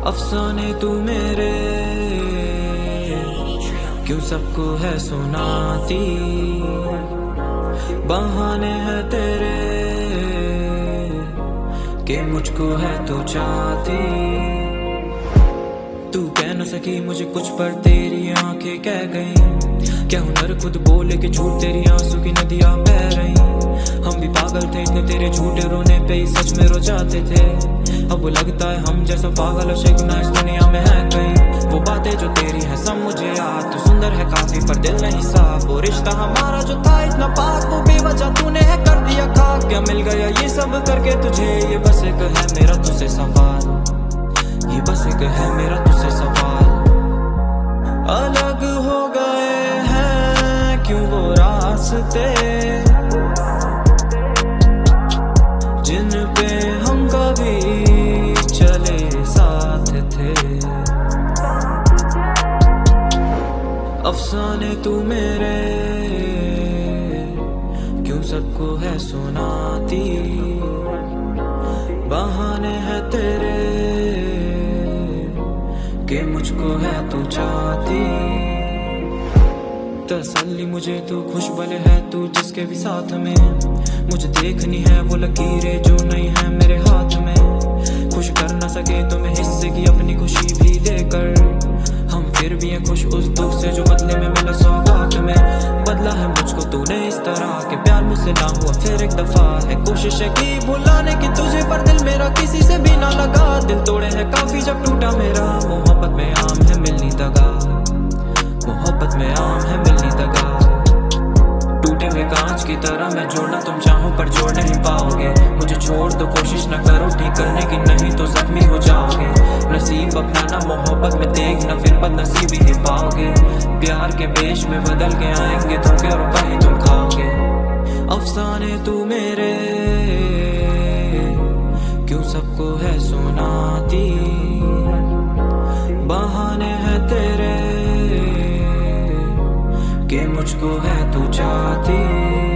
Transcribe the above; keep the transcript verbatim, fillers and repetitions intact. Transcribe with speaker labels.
Speaker 1: अफसाने तू मेरे क्यों सबको है सुनाती, बहाने हैं तेरे कि मुझको है तू चाहती। तू कह न सकी मुझे कुछ पर तेरी आंखें कह गई, क्या हुनर खुद बोले कि झूठ तेरी आंसू की नदियां बह रही। हम भी पागल थे इतने तेरे झूठे रोने पे ही सच में रो जाते थे। अब लगता है हम जैसा पागल शिकना इस दुनिया में है कहीं। वो बातें जो तेरी है सब मुझे याद, तू सुंदर है काफी पर दिल नहीं साफ। वो रिश्ता हमारा जो था इतना पास वो बेवजह तूने है कर दिया खाक। क्या मिल गया ये सब करके तुझे, ये बस एक है मेरा तुझसे सवाल, ये बस एक है मेरा तुझसे सवाल। अलग हो गए हैं क्यों वो रास्ते जिन पे हम कभी चले साथ थे। अफसाने तू मेरे क्यों सबको है सुनाती, बहाने हैं तेरे कि मुझको है तू चाहती। तसल्ली मुझे तू खुश भले है तू जिसके भी साथ में, मुझे देखनी है वो लकीरें जो नहीं है मेरे हाथ में। खुश कर ना सके तुम्हें हिस्से की अपनी खुशी भी देकर, हम फिर भी हैं खुश उस दुख से जो बदले में मिला सौगात में। बदला है मुझको तूने इस तरह के प्यार मुझसे ना हुआ फिर एक दफा है। कोशिश है की भुलाने की तुझे पर दिल मेरा किसी से भी ना लगा। दिल तोड़े है काफी जब टूटा मेरा, मोहब्बत में आम है मिलनी दगा, मोहब्बत में आम है मिलनी दगा। टूटे हुए कांच की तरह मैं जोड़ना तुम चाहो पर जोड़ नहीं पाओगे। मुझे छोड़ दो कोशिश न करो ठीक करने की, नहीं तो जख्मी हो जाओगे। नसीब अपनाना मोहब्बत में देखना फिर बदनसीबी ही पाओगे। प्यार के बेश में बदल के आएंगे धोखे और वही तुम खाओगे। अफसाने तू मेरे क्यों सबको है सुनाती, बहाने हैं तेरे कि मुझको है तू चाहती।